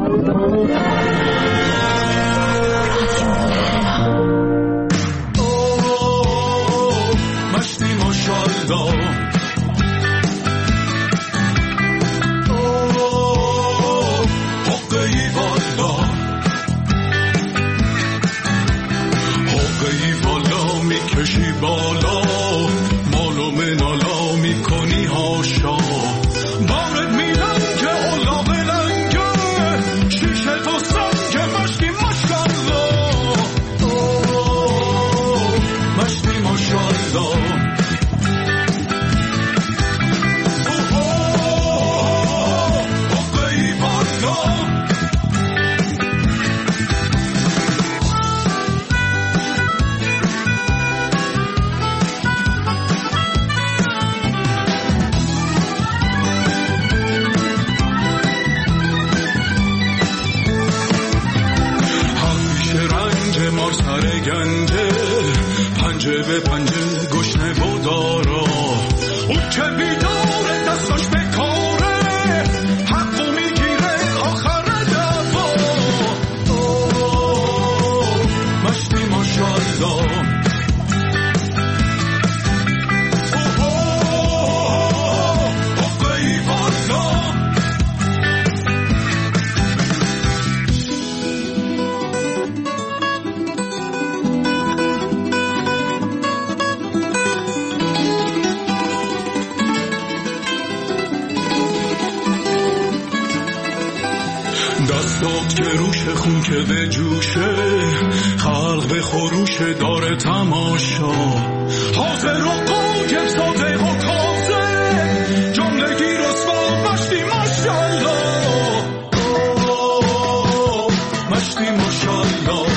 دستات که روش خون که به جوشه، خلق به خروش داره تماشا، حاضر و قایم ساده و تازه، جملگی رسوا مشتی ماشالله، مشتی ماشالله.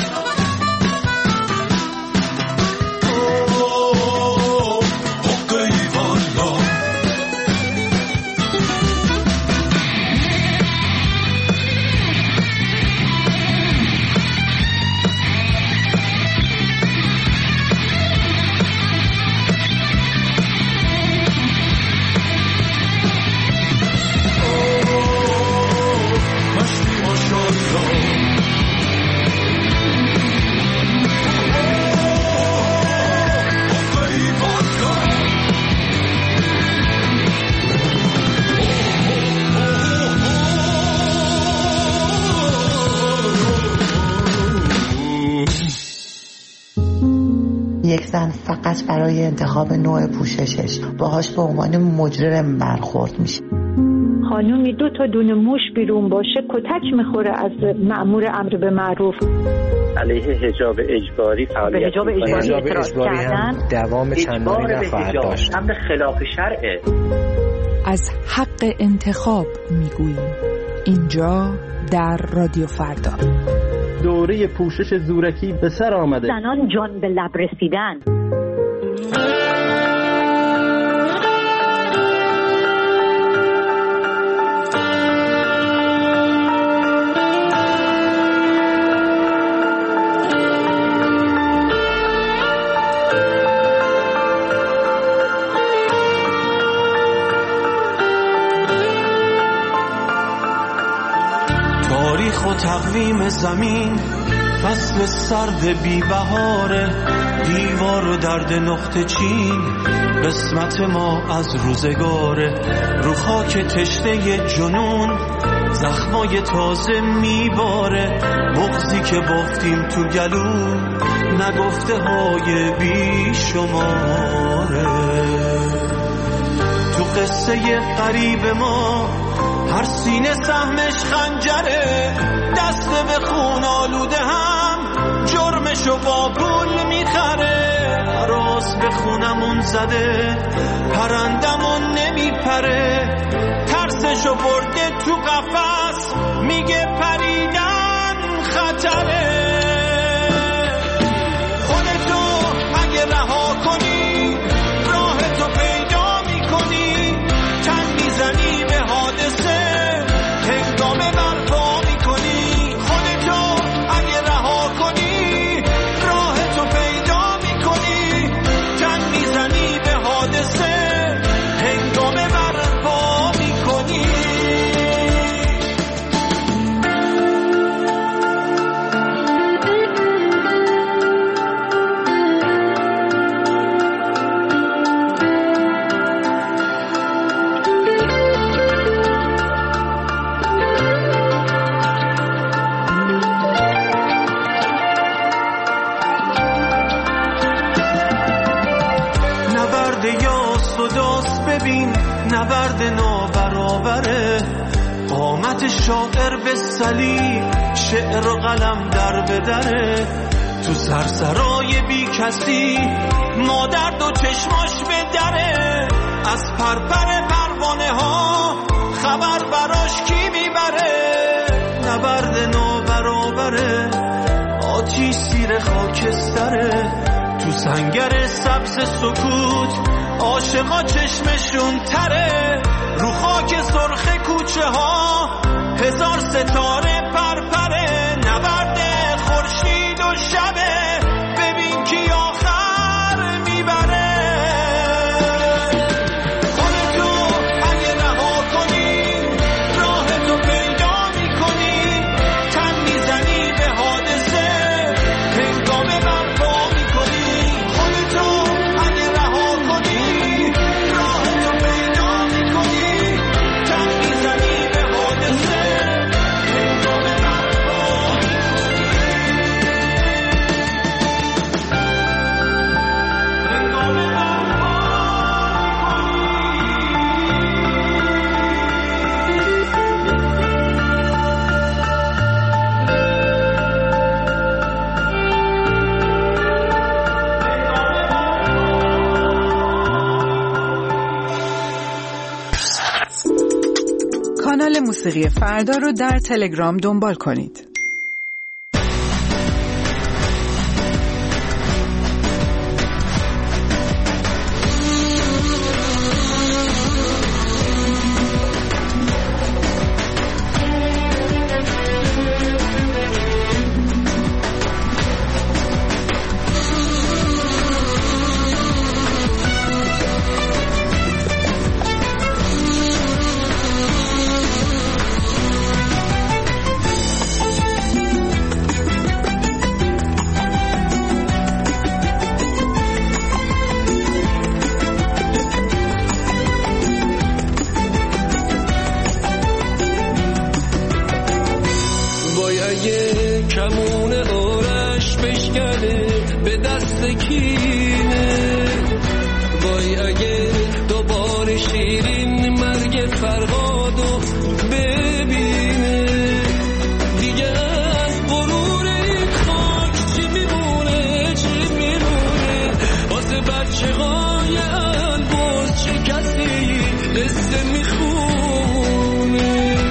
یک زن فقط برای انتخاب نوع پوششش باهاش به عنوان مجرم برخورد میشه. خانومی 2 تا دونه موش بیرون باشه کتک میخوره از مأمور امر به معروف. علیه حجاب اجباری فعالیت حجاب اجباری هم دوام چندانی نخواهد داشت. امر خلاف شرعه. از حق انتخاب میگوییم اینجا در رادیو فردا. دوره پوشش زورکی به سر آمده. زنان جان به لب رسیدن. تاریخ و تقویم زمین فصل سرد بی بهاره، دیوار و درد نقطه چین قسمت ما از روزگاره، رو خاک تشنه جنون زخمای تازه میباره، بغضی که بافتیم تو گلو نگفته های بی شماره. تو قصه قریب ما هر سینه سهمش خنجره، دست به خون آلوده هم جرمشو با پول میخره، راست به خونمون زده پرندمون نمیپره، ترسشو برده تو قفس میگه پریدن خطره. خودتو اگه رها کنی راهتو پیدا میکنی، تن میزنی به حادثه هنگامه برپا میکنی. خودتو اگه رها کنی راهتو پیدا میکنی، تن میزنی به حادثه هنگامه برپا میکنی. خط شاعر به صلیب، شعر و قلم در بدره، تو سرسرای بی کسی مادر دو چشماش به دره، از پرپر پروانه ها خبر براش کی میبره، نبرد نابرابره، آتیش زیر خاکستره، تو سنگر سبز سکوت عاشقا چشمشون تره، رو خاک سرخ کوچه ها هزار ستاره پرپره، نبرد خورشید و شبه، ببین کی آخر میبره. خودتو اگه رها کنی راه تو پیدا میکنی، تن میزنی به حادثه هنگامه برپا میکنی. خودتو اگه رها کنی راه تو پیدا میکنی، تن میزنی به حادثه هنگامه برپا کانال موسیقی فردا رو در تلگرام دنبال کنید. کمون آرش بشکنه به دست کینه، وای اگه دوباره شیرین مرگ فرهادو ببینه، دیگه از غرور این خاک چی میمونه چی میمونه، واسه بچه های البرز چه کسی قصه میخونه.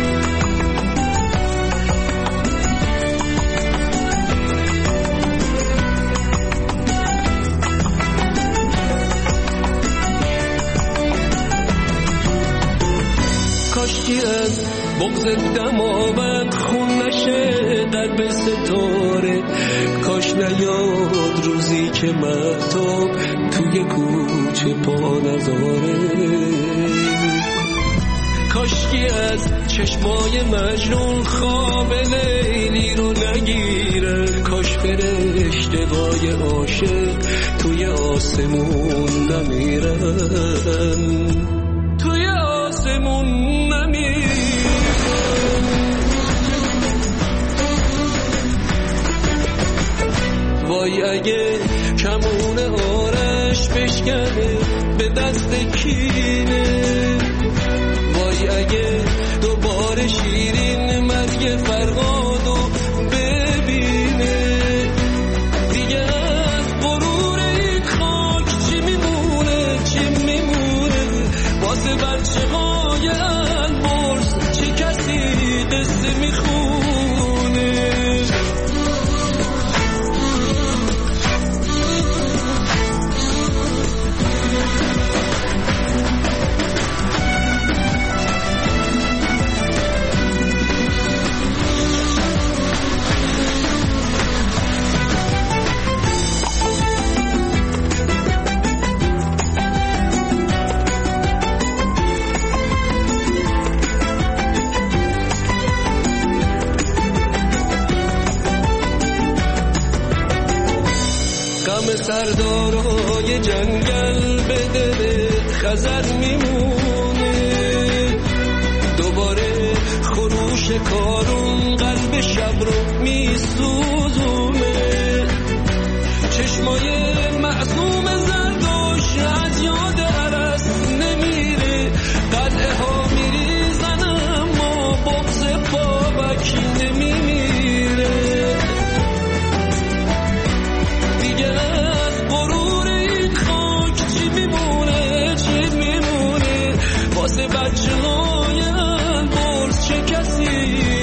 کاشکی از بغض دماوند خون نشه قلب ستاره، کاش نیاد روزی که مهتاب توی کوچه پا نذاره، کاشکی از چشمای مجنون خواب لیلی رو نگیره، کاش فرشته‌های عاشق توی آسمون نمیرن، توی آسمون نمیرن. وای اگه کمون آرش بشکنه به دست کینه، وای اگه دوباره شیرین مرگ فرهادو ببینه، دیگه از غرور این خاک چی میمونه چی میمونه، واسه بچه های البرز چه کسی قصه میخونه. سردارای جنگل به دلت خزر میمونه، دوباره خروش کارون قلب شب رو میسوزونه، چشمای معصوم زردوش از یاد عرس نمیره، قلعه ها میریزن اما بغض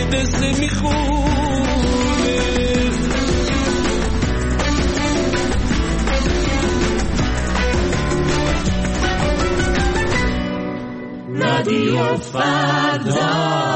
قصه میخونه. رادیو فردا.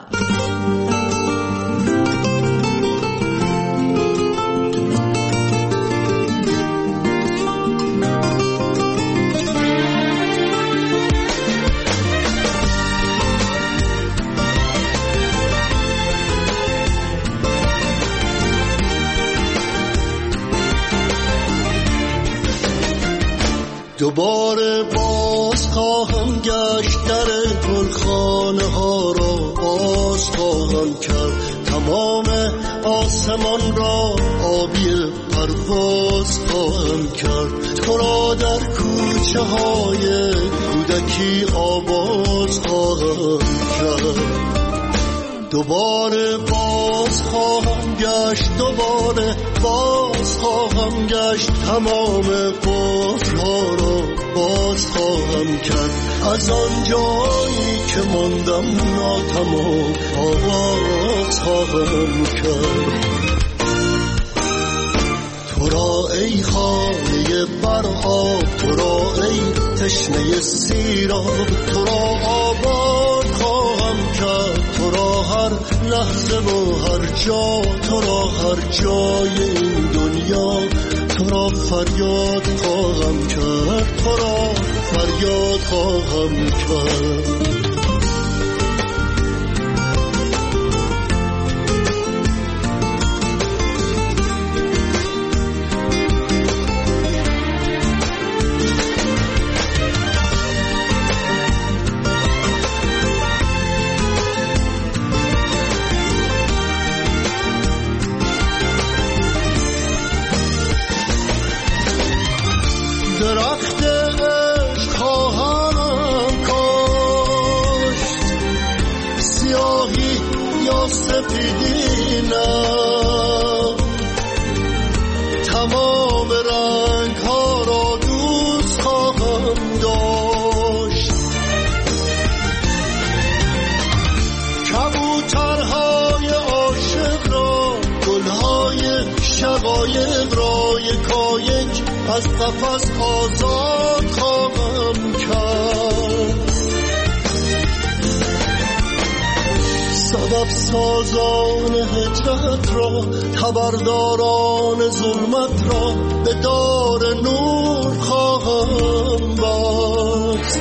دوباره باز خواهم گشت در گلخانه ها را باز خواهم کرد، تمام آسمان را آبی پرواز خواهم کرد، تو را در کوچه های کودکی آواز خواهم کرد. دوباره باز خواهم گشت، دوباره باز خواهم گشت، تمام قفل‌ها را باز خواهم کرد، از آن جایی که ماندم ناتمام آغاز خواهم کرد. تو را ای خانه بر آب، تو را ای تشنه سیراب، تو را آباد خواهم کرد، تو را هر لحظه و هر جا، تو را هر جای این دنیا، تو را فریاد خواهم کرد، تو را فریاد خواهم کرد. درخت عشق خواهم کاشت، سیاهی یا سپیدی نه، تمام رنگ ها را دوست خواهم داشت. کبوترهای عاشق را، گلهای شقایق را یکایک از قفس آزاد خواهم کرد. سبب سازان هجرت را، خبرداران ظلمت را به دار نور خواهم بست.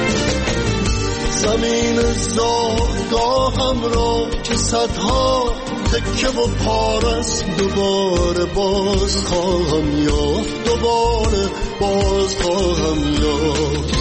زمین زادگاهم را که صدها تکه و پارس دوباره باز خواهم یافت، دوباره باز خواهم یافت.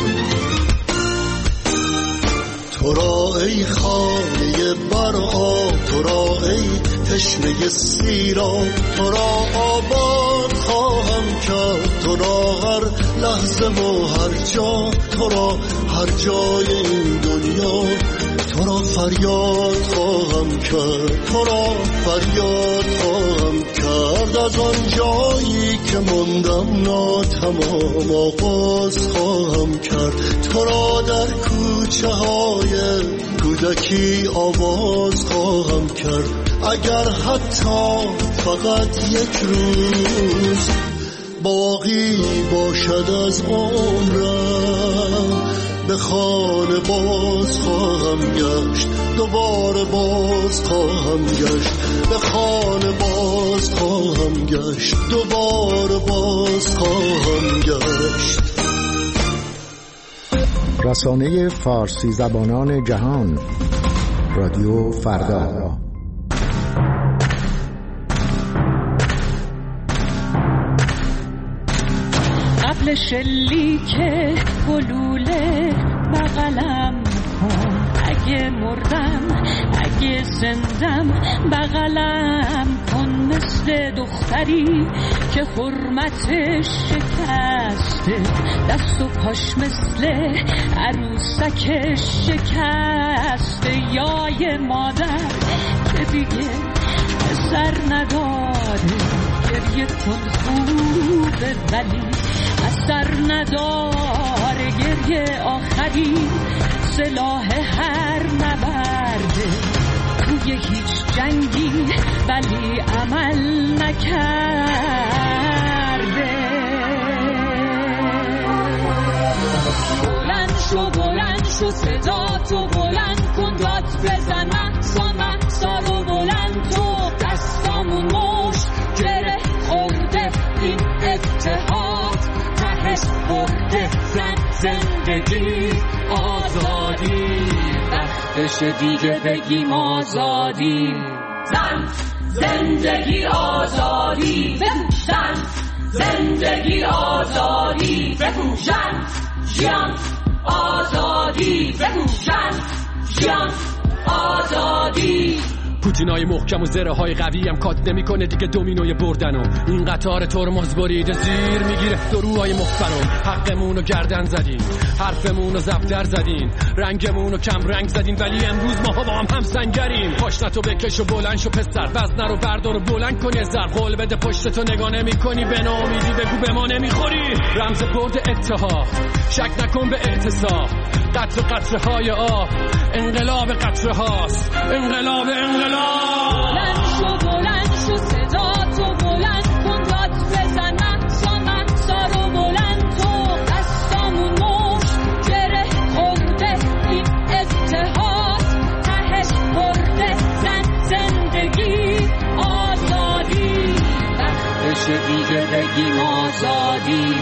تو را ای خانه بر آب، تو را ای تشنه سیراب، تو را آباد خواهم کرد، تو را هر لحظه و هر جا، تو را هر جای این دنیا، تو را فریاد خواهم کرد، تو را فریاد خواهم کرد. از آن جایی که ماندم ناتمام آغاز خواهم کرد، تو را در کوچه های کودکی آواز خواهم کرد. اگر حتی فقط یک روز باقی باشد از عمرم، به خانه باز خواهم گشت، دوباره باز خواهم گشت، به خانه باز خواهم گشت، دوباره باز خواهم گشت. رسانه فارسی زبانان جهان، رادیو فردا. قبل شلیک گلوله بغلم کن، اگه مردم اگه زندم بغلم کن، مثل دختری که حرمتش شکسته، دست و پاش مثل عروسکش شکسته، یا یه مادر که دیگه سر نداره، گریه کن خوبه ولی اثر نداره، گریه آخری سلاح هر نبرده، توی هیچ جنگی ولی عمل نکرده. بلند شو صدا تو بلند کن، داد بزن محسا رو بلند تو، دستامون مشت گره خورده این اتحاد، تهش برده زن زندگی آزادی، وقتش دیگه بگیم آزادی. زن زندگی آزادی، زن زندگی آزادی، زن جان آزادی، زن جان آزادی. پوتینای محکم و زره های قوی هم کات نمیکنه دیگه دومینوی بردنو، این قطار ترمز بریده زیر میگیره دروهای مخفرو. حقمونو گردن زدین، حرفمونو زبدر زدین، رنگمونو کم رنگ زدین، ولی امروز ماها با هم سنگریم. پاشنتو بکش و بلند شو پسر، وزنه رو بردار و بلند کن یه ذره، قول بده پشتتو نگاه نمی‌کنی، به ناامیدی بگو به ما نمیخوری. رمز برد اتحاد، شک نکن به اعتصاب، قطره قطره های آب، انقلاب قطره هاست، انقلاب. بلند شو صدا تو بلند کن، داد بزن محسا رو بلند تو، دستامون مشت گره خورده این اتحاد، تهش برده زن زندگی آزادی، وقتش دیگه بگیم آزادی.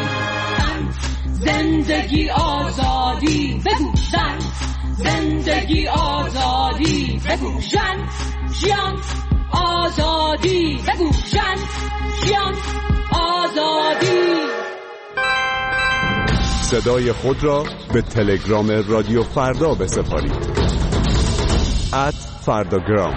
زندگی آزادی، بگو زن زندگی آزادی، بگو جان آزادی، بگو جان آزادی. صدای خود را به تلگرام رادیو فردا بسپارید. @فرداگرام.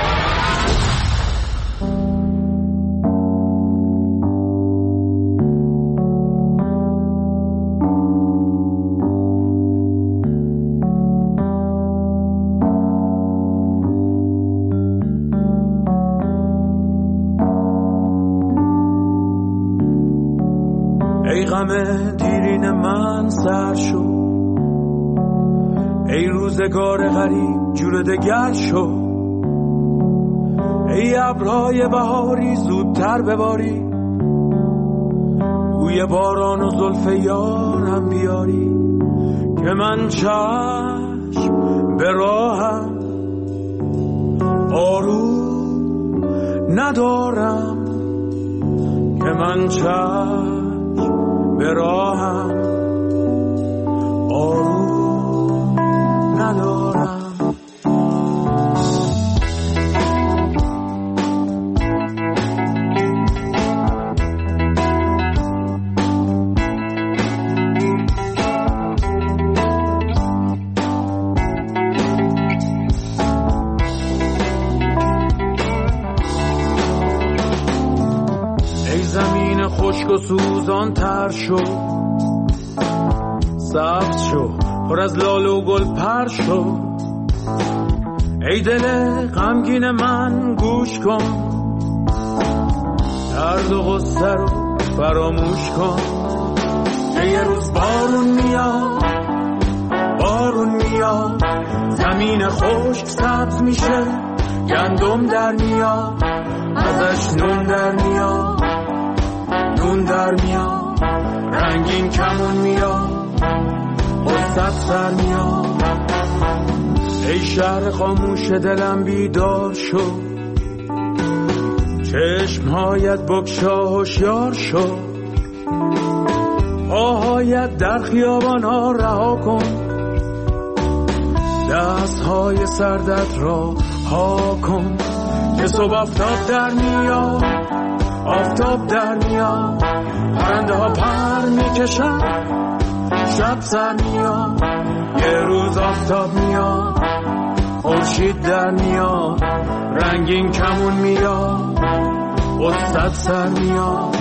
دیرین من سر شو، ای روزگار غریب جور دگر شو، ای ابرهای بهاری زودتر بباری، بوی باران و زلف یارم بیاری، که من چشم به راهم آروم ندارم، که من چشم به راهم آروم ندارم. ای زمین خشک و سوزان تر شو، سبز شو، پر از لاله و گل پر شو، ای دل غمگین من گوش کن، درد و غصه رو فراموش کن، که یه روز بارون میاد، زمین خشک سبز میشه، گندم در میاد، ازش نون در میاد، رنگین کمون میاد، قصت سر میاد. ای شهر خاموش دلم بیدار شو، چشمهایت بگشا هوشیار شو، پاهایت در خیابان ها رها کن، دستهای سردت را ها کن، که صبح آفتاب در میاد، پرنده ها پر میکشن، شب سر میاد، یه روز آفتاب میاد، خورشید در میاد، رنگین کمون میاد، قصت سر میاد.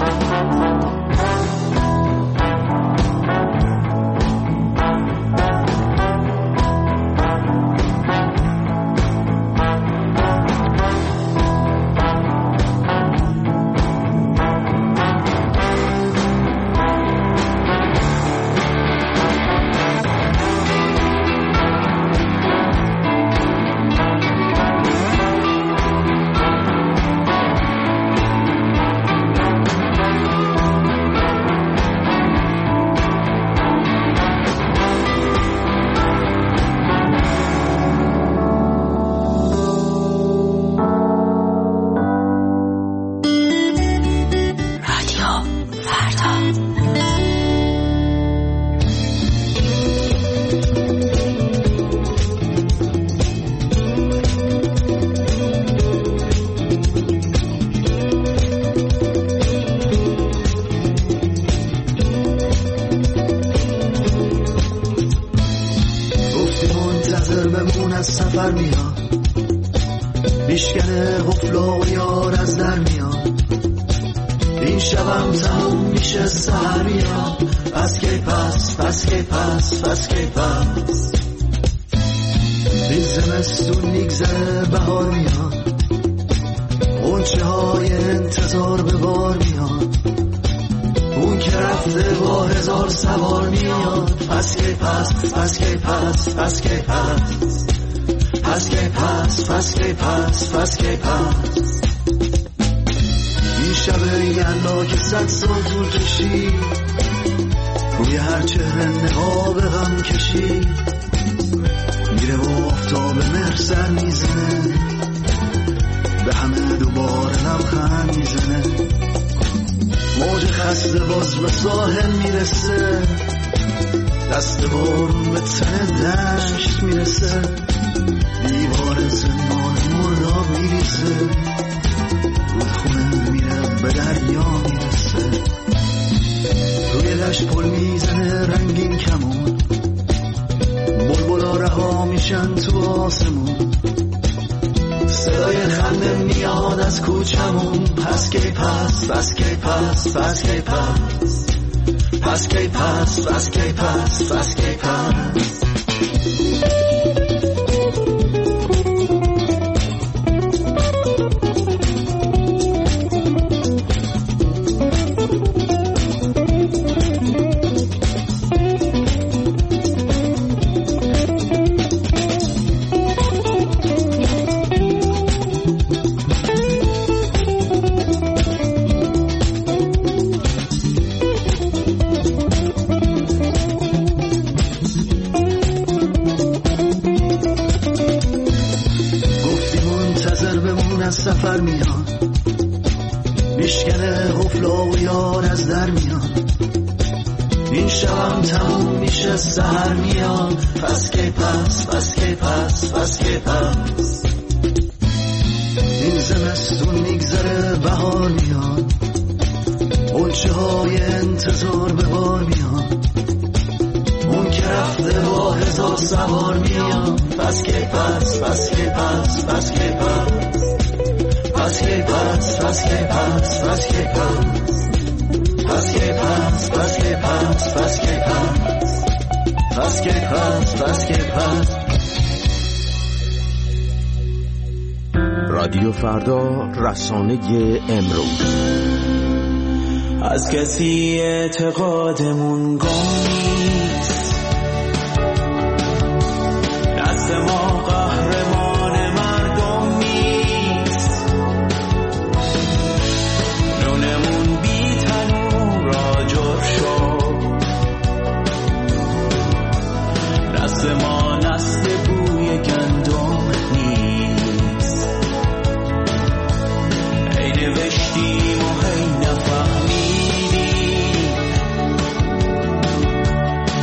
میشکنه قفلا و یار از در میاد، این شبم تموم میشه سحر میاد. پس کی پس، پس کی پس، پس کی پس. این زمستون میگذره بهار میاد، غنچه های انتظار به بار میاد، اون که رفته با هزار سوار میاد. پس کی پس، پس کی پس، پس کی پس. پس کی پس، پس کی پس، پس کی پس. این شب یلدا که 100 سال طول کشید، روی هر چهره نقاب غم کشید، میره و آفتاب مهر سر میزنه، به همه دوباره لبخند میزنه. موج خسته باز به ساحل میرسه، دست بارون به تن دشت میرسه، دیوار زندان مرداب میریزه، رودخونه میره به دریا میرسه. روی دشت پل میزنه رنگین کمون، بلبلا رها میشن تو آسمون، صدای خنده میاد از کوچمون. پس کی پس، پس کی پس، پس کی پس. پس کی پس، پس کی پس، پس کی پس. سفر میاد، میشکنه قفلا و یار از در میاد، این شبم تموم میشه سحر میاد. پس کی پس، پس کی پس، پس کی پس. این زمستون میگذره بهار میاد، غنچه های انتظار به بار میاد، اون که رفته با هزار سوار میاد. پس کی پس، پس کی پس، پس کی پس. پس کی پس، پس کی پس، پس کی پس. پس کی پس، پس کی پس، پس کی پس. پس کی پس، پس کی پس. رادیو فردا، رسانه امروز. از کسی اعتقادمون گم نیست، دست ما قهرمان مردم نیست، نونمون بی تنور آجر شد، دست ما نسل بوی گندم نیست، هی نوشتیم و هی نفهمیدیم،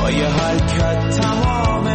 پای حرکت تمام